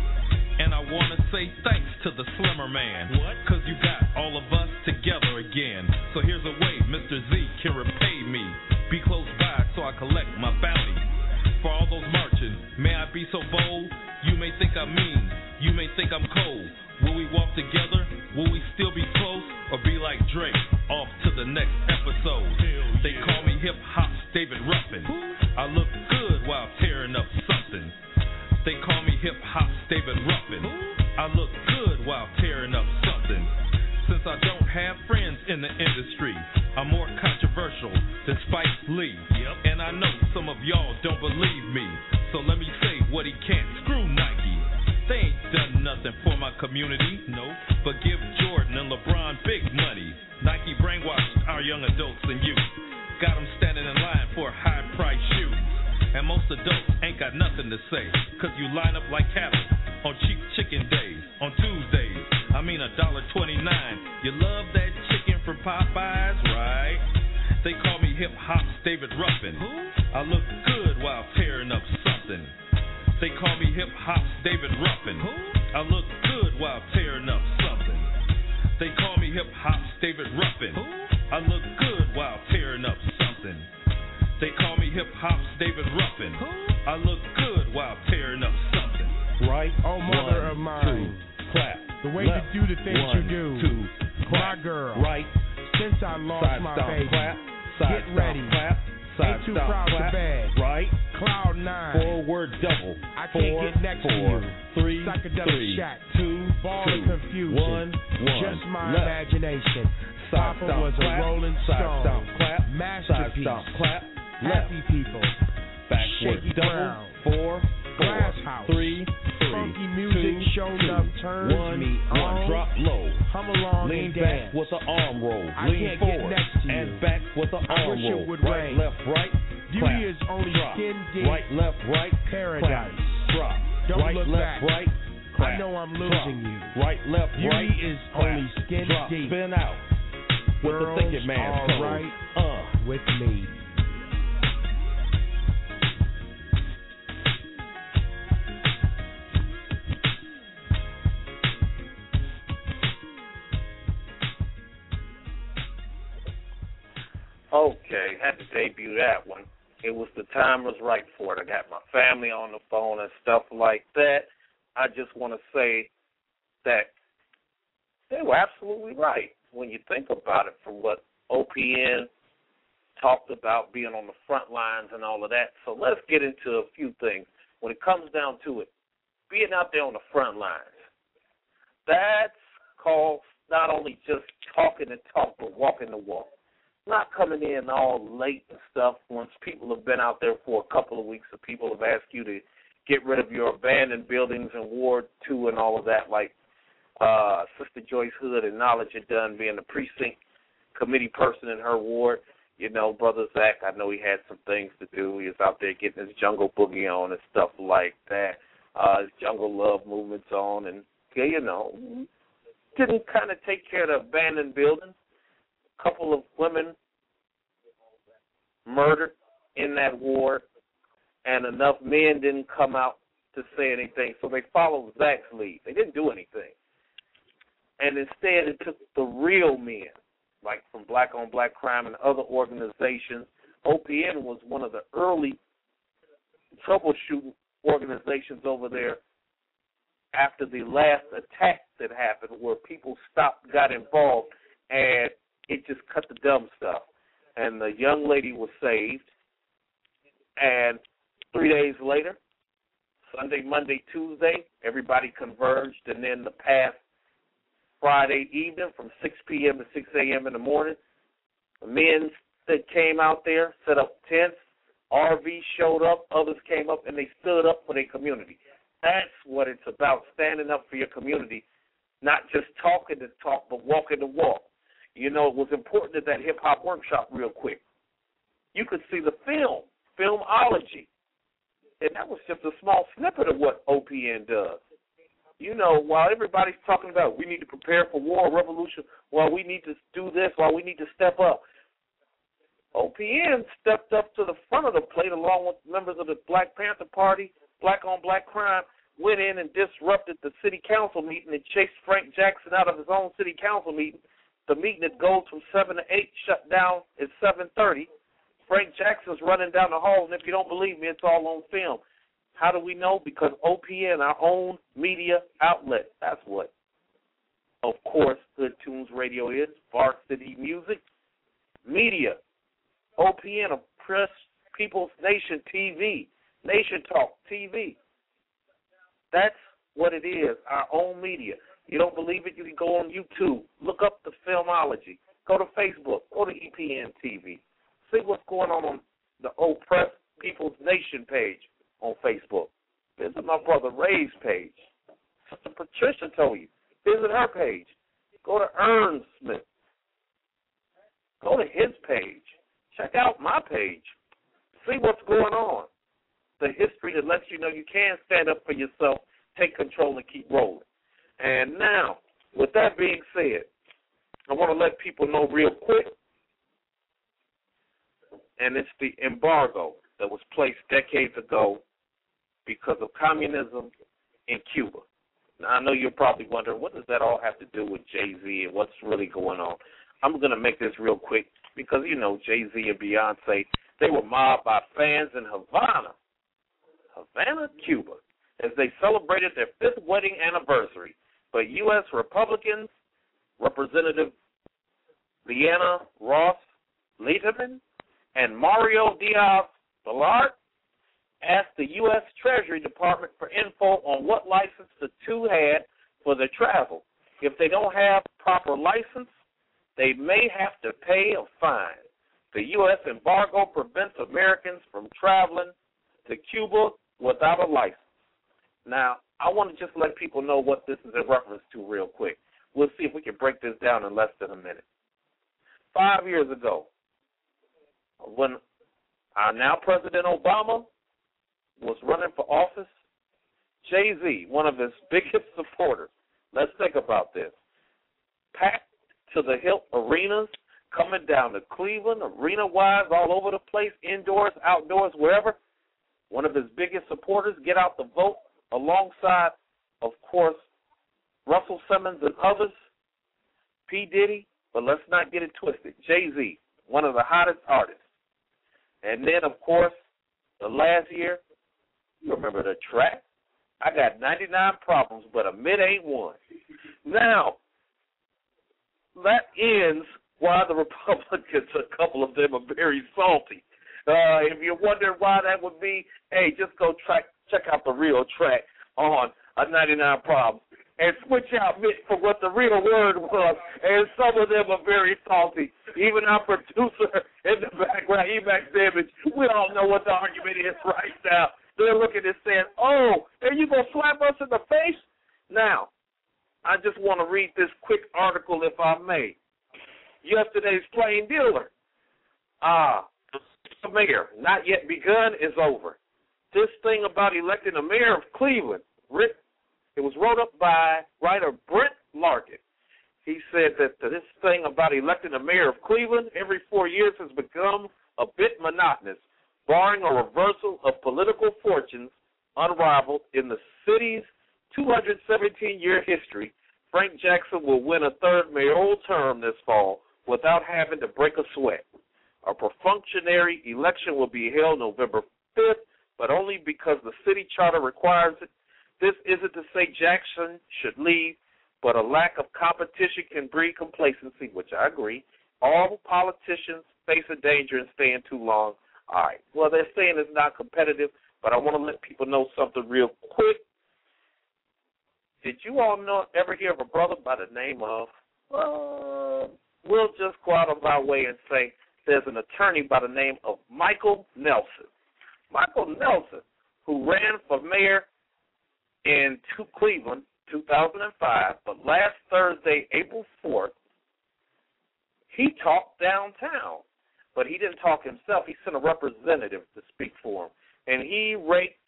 [SPEAKER 3] And I wanna say thanks to the Slimmer Man. What? Cause you got all of us together again. So here's a way Mr. Z can repay me. Be close by so I collect my bounty. For all those marching, may I be so bold? You may think I'm mean, you may think I'm cold. Will we walk together? Will we still be close? Or be like Drake, off to the next episode? They call me hip-hop's David Ruffin. I look good while tearing up something. They call me hip-hop's David Ruffin. I look good while tearing up something. Since I don't have friends in the industry, I'm more controversial than Spike Lee. And I know some of y'all don't believe me, so let me say what he can't. Screw Nike. They ain't done nothing for my community, no, but give Jordan and LeBron big money. Nike brainwashed our young adults and youth, got them standing in line for high-priced shoes. And most adults ain't got nothing to say, cause you line up like cattle on cheap chicken days. On Tuesdays, I mean $1.29. You love that chicken from Popeyes, right? They call me hip-hop's David Ruffin. I look good while tearing up something. They call me hip-hop's David Ruffin. I look good while tearing up something. They call me hip-hop's David Ruffin. I look good while tearing up something. They call me hip-hop's David Ruffin. I look good while tearing up something.
[SPEAKER 2] Right? Oh, mother of mine.
[SPEAKER 3] Two, clap.
[SPEAKER 2] The way
[SPEAKER 3] left,
[SPEAKER 2] you do the things
[SPEAKER 3] one,
[SPEAKER 2] you do.
[SPEAKER 3] Two, clap.
[SPEAKER 2] My girl.
[SPEAKER 3] Right.
[SPEAKER 2] Since I lost
[SPEAKER 3] side
[SPEAKER 2] my
[SPEAKER 3] stomp,
[SPEAKER 2] baby.
[SPEAKER 3] Clap. Side
[SPEAKER 2] Get ready.
[SPEAKER 3] Stomp, clap. Side
[SPEAKER 2] Ain't too
[SPEAKER 3] stomp,
[SPEAKER 2] proud
[SPEAKER 3] clap.
[SPEAKER 2] to beg.
[SPEAKER 3] Right.
[SPEAKER 2] Cloud 9.
[SPEAKER 3] Forward double.
[SPEAKER 2] I can't get next to you.
[SPEAKER 3] 3,
[SPEAKER 2] Psychedelic shack.
[SPEAKER 3] 2,
[SPEAKER 2] Ball
[SPEAKER 3] 2,
[SPEAKER 2] of confusion.
[SPEAKER 3] 1, 1.
[SPEAKER 2] Just my
[SPEAKER 3] left.
[SPEAKER 2] imagination.
[SPEAKER 3] Side
[SPEAKER 2] Papa
[SPEAKER 3] stomp,
[SPEAKER 2] was
[SPEAKER 3] clap.
[SPEAKER 2] a rolling
[SPEAKER 3] Side
[SPEAKER 2] stone.
[SPEAKER 3] stomp, clap.
[SPEAKER 2] Masterpiece.
[SPEAKER 3] Side stomp, clap.
[SPEAKER 2] Happy
[SPEAKER 3] Left.
[SPEAKER 2] people.
[SPEAKER 3] Backward
[SPEAKER 2] Shaky
[SPEAKER 3] double.
[SPEAKER 2] ground.
[SPEAKER 3] 4, 4.
[SPEAKER 2] Glass house.
[SPEAKER 3] 3, 3.
[SPEAKER 2] Funky music
[SPEAKER 3] 2,
[SPEAKER 2] shown
[SPEAKER 3] 2.
[SPEAKER 2] up turns
[SPEAKER 3] 1,
[SPEAKER 2] me
[SPEAKER 3] 1.
[SPEAKER 2] on.
[SPEAKER 3] Drop low.
[SPEAKER 2] Hum along
[SPEAKER 3] Lean
[SPEAKER 2] and
[SPEAKER 3] back
[SPEAKER 2] dance.
[SPEAKER 3] with the arm roll.
[SPEAKER 2] I
[SPEAKER 3] Lean
[SPEAKER 2] can't get
[SPEAKER 3] forward
[SPEAKER 2] next to you.
[SPEAKER 3] and back with the
[SPEAKER 2] I
[SPEAKER 3] arm
[SPEAKER 2] wish it
[SPEAKER 3] roll.
[SPEAKER 2] would
[SPEAKER 3] Right,
[SPEAKER 2] rain.
[SPEAKER 3] left, right.
[SPEAKER 2] Beauty
[SPEAKER 3] Clap.
[SPEAKER 2] is only
[SPEAKER 3] Drop.
[SPEAKER 2] skin deep.
[SPEAKER 3] Right, left, right.
[SPEAKER 2] Paradise.
[SPEAKER 3] Clap. Drop.
[SPEAKER 2] Don't
[SPEAKER 3] right,
[SPEAKER 2] look
[SPEAKER 3] left,
[SPEAKER 2] back.
[SPEAKER 3] right. Clap.
[SPEAKER 2] I know I'm
[SPEAKER 3] Drop.
[SPEAKER 2] losing you.
[SPEAKER 3] Right, left,
[SPEAKER 2] Beauty
[SPEAKER 3] right.
[SPEAKER 2] is
[SPEAKER 3] Clap.
[SPEAKER 2] only skin
[SPEAKER 3] Drop.
[SPEAKER 2] deep.
[SPEAKER 3] Spin out. With
[SPEAKER 2] Girls
[SPEAKER 3] the thinking man
[SPEAKER 2] are
[SPEAKER 3] pose.
[SPEAKER 2] right with me.
[SPEAKER 4] Okay, had to debut that one. The time was right for it. I got my family on the phone and stuff like that. I just want to say that they were absolutely right when you think about it, for what OPN talked about being on the front lines and all of that. So let's get into a few things. When it comes down to it, being out there on the front lines, That's called not only just talking the talk, but walking the walk. Not coming in all late and stuff once people have been out there for a couple of weeks and people have asked you to get rid of your abandoned buildings in Ward 2 and all of that, like Sister Joyce Hood and Knowledge had done, being the precinct committee person in her ward. You know, Brother Zach, I know he had some things to do. He was out there getting his jungle boogie on and stuff like that, his jungle love movements on, and, you know, didn't kind of take care of the abandoned buildings. A couple of women murdered in that ward, and enough men didn't come out to say anything, so they followed Zach's lead. They didn't do anything. And instead it took the real men, like from Black on Black Crime and other organizations. OPN was one of the early troubleshooting organizations over there after the last attack that happened, where people stopped, got involved, and it just cut the dumb stuff. And the young lady was saved, and 3 days later, Sunday, Monday, Tuesday, everybody converged, and then the past Friday evening from 6 p.m. to 6 a.m. in the morning, the men that came out there set up tents, RVs showed up, others came up, and they stood up for their community. That's what it's about, standing up for your community, not just talking the talk, but walking the walk. You know, it was important at that hip-hop workshop real quick. You could see the film, Filmology, and that was just a small snippet of what OPN does. You know, while everybody's talking about we need to prepare for war, revolution, while we need to do this, while we need to step up, OPN stepped up to the front of the plate along with members of the Black Panther Party, Black on Black Crime, went in and disrupted the city council meeting and chased Frank Jackson out of his own city council meeting. The meeting that goes from 7 to 8 shut down at 7:30. Frank Jackson's running down the hall, and if you don't believe me, it's all on film. How do we know? Because OPN, our own media outlet, that's what, of course, Hood Tunes Radio is, Varsity Music, media. OPN, Oppressed People's Nation TV, Nation Talk TV. That's what it is, our own media. You don't believe it, you can go on YouTube, look up the Filmology, go to Facebook, go to EPN TV, see what's going on the Oppressed People's Nation page on Facebook. Visit my brother Ray's page. Sister Patricia told you, visit her page. Go to Ern Smith. Go to his page. Check out my page. See what's going on. The history that lets you know you can stand up for yourself, take control, and keep rolling. And now, with that being said, I want to let people know real quick, and it's the embargo that was placed decades ago because of communism in Cuba. Now, I know you're probably wondering, what does that all have to do with Jay-Z and what's really going on? I'm going to make this real quick because, you know, Jay-Z and Beyonce, they were mobbed by fans in Havana, Cuba, as they celebrated their 5th wedding anniversary. But U.S. Republicans, Representative Leanna Ross Leiterman and Mario Diaz-Balart, asked the U.S. Treasury Department for info on what license the two had for their travel. If they don't have proper license, they may have to pay a fine. The U.S. embargo prevents Americans from traveling to Cuba without a license. Now, I want to just let people know what this is in reference to real quick. We'll see if we can break this down in less than a minute. 5 years ago, when our now President Obama was running for office, Jay-Z, one of his biggest supporters, let's think about this, packed to the hilt arenas, coming down to Cleveland, arena-wise, all over the place, indoors, outdoors, wherever. One of his biggest supporters, Get Out the Vote, alongside, of course, Russell Simmons and others, P. Diddy, but let's not get it twisted, Jay-Z, one of the hottest artists. And then, of course, the last year, you remember the track? I got 99 problems, but a mid ain't one. Now, that ends why the Republicans, a couple of them are very salty. If you're wondering why that would be, hey, just go check out the real track on 99 Problems. and switch out Mitch for what the real word was, and some of them are very salty. Even our producer in the background, Emax Damage, we all know what the argument is right now. They're looking and saying, oh, and you going to slap us in the face? Now, I just want to read this quick article, if I may. Yesterday's Plain Dealer. The mayor, not yet begun, is over. This thing about electing a mayor of Cleveland, it was wrote up by writer Brent Larkin. He said that this thing about electing a mayor of Cleveland every 4 years has become a bit monotonous, barring a reversal of political fortunes unrivaled in the city's 217-year history. Frank Jackson will win a third mayoral term this fall without having to break a sweat. A perfunctory election will be held November 5th, but only because the city charter requires it. This isn't to say Jackson should leave, but a lack of competition can breed complacency, which I agree. All politicians face a danger in staying too long. All right. Well, they're saying it's not competitive, but I want to let people know something real quick. Did you all ever hear of a brother by the name of, we'll just go out of our way and say there's an attorney by the name of Michael Nelson. Michael Nelson, who ran for mayor in Cleveland 2005, but last Thursday, April 4th, he talked downtown. But he didn't talk himself. He sent a representative to speak for him. And he raked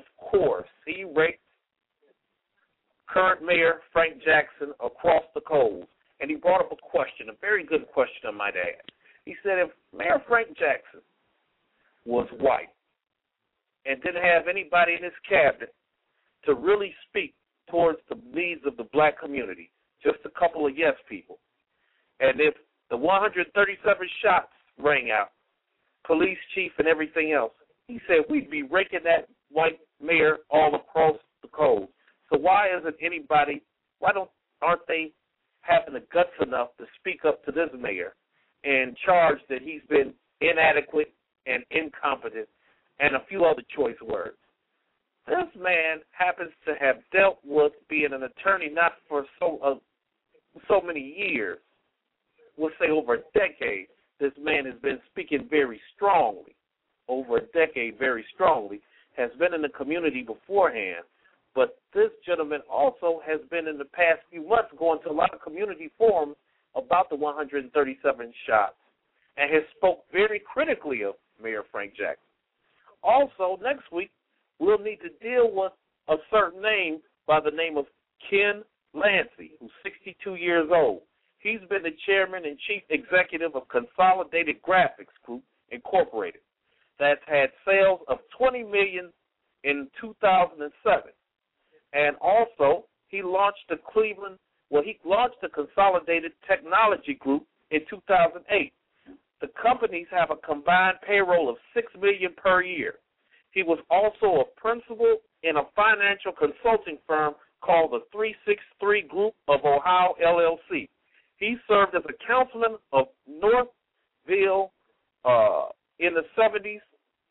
[SPEAKER 4] current mayor Frank Jackson across the coals. And he brought up a question, a very good question, I might add. He said if Mayor Frank Jackson was white and didn't have anybody in his cabinet to really speak towards the needs of the black community, just a couple of yes people, and if the 137 shots rang out, police chief and everything else, he said we'd be raking that white mayor all across the coals. So why aren't they having the guts enough to speak up to this mayor and charge that he's been inadequate and incompetent and a few other choice words? This man happens to have dealt with being an attorney not for so many years, we'll say over a decade. This man has been speaking very strongly, over a decade very strongly, has been in the community beforehand. But this gentleman also has been in the past few months going to a lot of community forums about the 137 shots and has spoke very critically of Mayor Frank Jackson. Also, next week, we'll need to deal with a certain name by the name of Ken Lancy, who's 62 years old. He's been the chairman and chief executive of Consolidated Graphics Group, Incorporated, that's had sales of $20 million in 2007. And also, he launched the Consolidated Technology Group in 2008. The companies have a combined payroll of $6 million per year. He was also a principal in a financial consulting firm called the 363 Group of Ohio, LLC. He served as a councilman of Northfield in the 70s.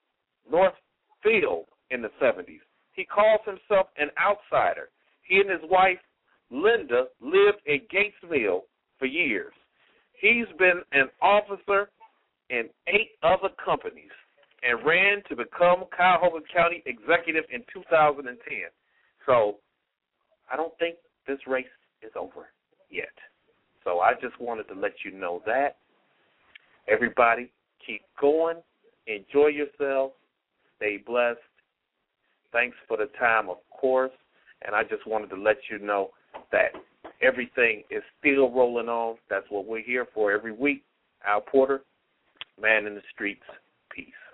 [SPEAKER 4] He calls himself an outsider. He and his wife, Linda, lived in Gates Mill for years. He's been an officer in 8 other companies and ran to become Cuyahoga County executive in 2010. So I don't think this race is over yet. So I just wanted to let you know that. Everybody, keep going. Enjoy yourselves. Stay blessed. Thanks for the time, of course. And I just wanted to let you know that everything is still rolling on. That's what we're here for every week. Al Porter, Man in the Streets. Peace.